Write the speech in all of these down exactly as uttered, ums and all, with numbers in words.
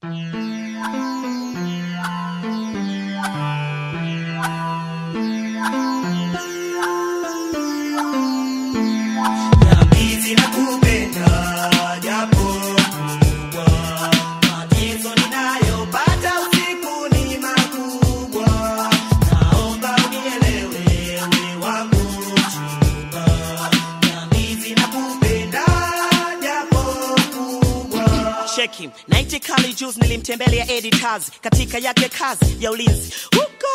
Night Kali Juice nilimtembelea editors katika yake kazi ya ulinzi huko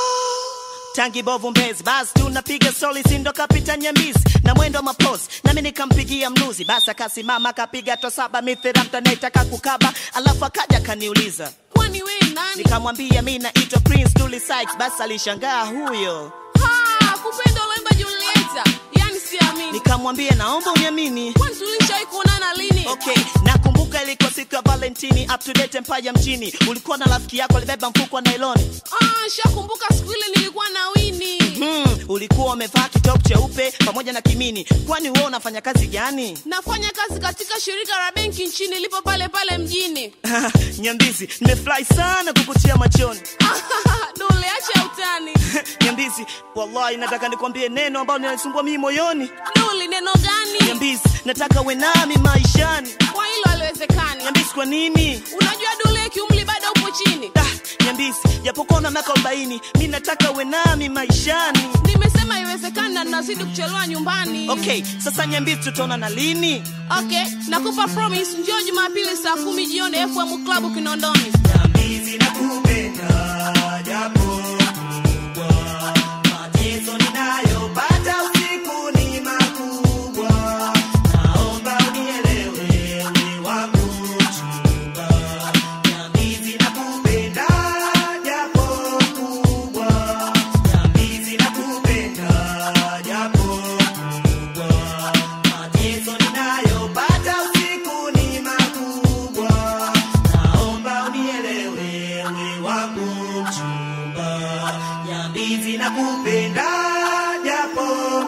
Tangi bovu Mbezi. Basi tunapiga soli sindo kapita Nyambizi na mwendo mapozi na mimi nikampigia mluzi. Basi akasimama kapiga to saba mithira mtanaitaka kukaba alafu akaja kaniuliza kwani wewe nani? Nikamwambia mimi naitwa Prince Dully Sykes. Basi alishangaa huyo. Ha, kupenda ulemba Julieta. Yani siamini. Nikamwambia naomba uniamini. Kwani tulishawahi kuonana lini? Okay, nakumbuka ilikuwa siku ya Valentini up to date Empire mjini. Ulikuwa na rafiki yako alibeba mfuko wa nylon. Ah, shakumbuka siku ile nilikuwa na Winnie. Hmm, ulikuwa umevaa kitop cheupe pamoja na kimini. Kwani wewe unafanya kazi gani? Nafanya kazi katika shirika la benki nchini lipo pale pale mjini. Nyambizi, nimefurahi sana kukutia machoni. Dole acha utani. Nyambizi, wallahi nataka nikwambie neno ambalo linanisumbua mimi moyoni. Dole neno gani? Nyambizi, nataka uwe nami maishani. Kwa hilo haliwezekani. Nyambizi, kwa nini? Unajua Dole kiumri bado upo chini. Ah, Nyambizi, japokuwa na miaka arobaini, mimi nataka uwe nami maishani. Nimesema haiwezekani na nazidi kuchelewa nyumbani. Okay, sasa Nyambizi tutaona na lini? Okay, nakupa promise njoo Jumapili saa kumi jioni F M Club Kinondoni. Nyambizi nakupenda japo kubwa. Mateso ninayopata usiku ni makubwa. Naomba unielewe wewe wangu chumba. Nyambizi nakupenda japo kubwa. Nyambizi nakupenda japo kubwa. Mateso ninayopata usiku ni makubwa. Naomba unielewe wewe wangu chumba. Nyambizi nakupenda japo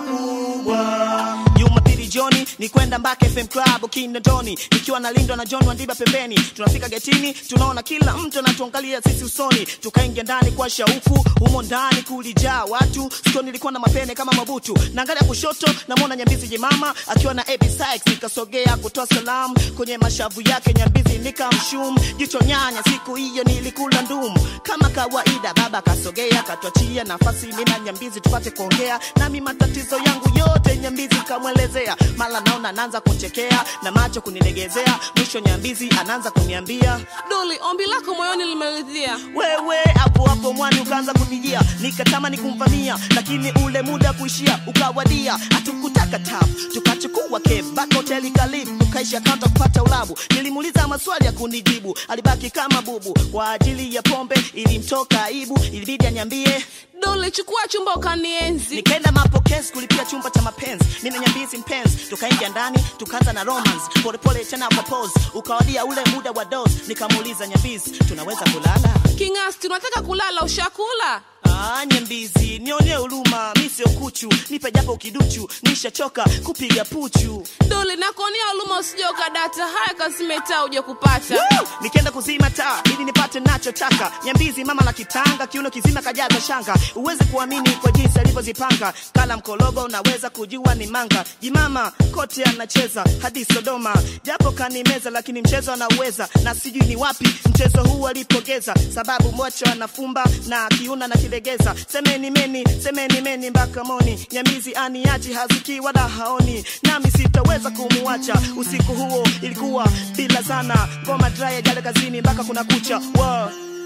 kubwa. Jumapili Johnny ni kwenda Mbaka F M Club Kinondoni nikiwa nalindwa na John Wandiba pembeni. Tunafika getini tunaona kila mtu anatuangalia sisi usoni. Tukaingia ndani kwa shauku, humo ndani kulijaa watu. Sio nilikuwa na mapene kama mabutu. Naangalia kushoto namuona Nyambizi jemama akiwa na A B Sykes. Nikasogea kutoa salamu kwenye mashavu yake Nyambizi nikamshum. Jicho nyanya siku hiyo nilikula ndum. Kama kawaida baba kasogea katuachia nafasi mimi na Nyambizi tupate kuongea. Nami matatizo yangu yote Nyambizi kamwelezea. Mala naona anaanza kuchekea na macho kunilegezea. Mwisho Nyambizi anaanza kuniambia Doli, ombi lako moyoni limeridhia. Wewe hapo hapo mwani ukaanza kunijia. Nikatamani kumvamia lakini ule muda kuishia ukawadia. Hatukutaka tap tukachukua cab back hotel karibu. Tukaisha counter kupata ulabu. Nilimuuliza maswali ya kunijibu. Alibaki kama bubu. Kwa ajili ya pombe ilimtoka aibu. Ilibidi anyambie Dole chukua chumba ukanienzi. Nikaenda mapokezi kulipia chumba cha mapenzi. Mimi na Nyambizi mpenzi. Tukaingia ndani, tukaanza na romance. Pole pole tena propose. Ukawadia ule muda wa dose. Nikamuuliza Nyambizi, tunaweza kulala? Kingasti, tunataka kulala ushakula? Ah, Nyambizi, nione huruma, mimi sio kuchu. Nipe japo kiduchu, nishachoka kupiga puchu. Dole, nakuonea huruma usije ukadata. Haya kasimeta uje kupata. Woo! Nikaenda kuzima taa ili nipate ninachotaka. Nyambizi mama la kitanga, kiuno kizima kajaza shanga. Uweze kuamini kwa jinsi alivyozipanga. Kala mkologo unaweza kujua ni manga. Jimama kote anacheza hadi Sodoma. Japo kanimeza lakini mchezo anauweza. Na sijui ni wapi mchezo huu alipogeza. Sababu mocho anafumba na kiuna na kilegeza. Semeni meni, semeni meni mpaka moni. Nyambizi aniachi haziki wala haoni. Nami sitaweza kumuacha. Usiku huo ilikuwa bila sana. Ngoma dry jale kazini mpaka kuna kucha. Wow.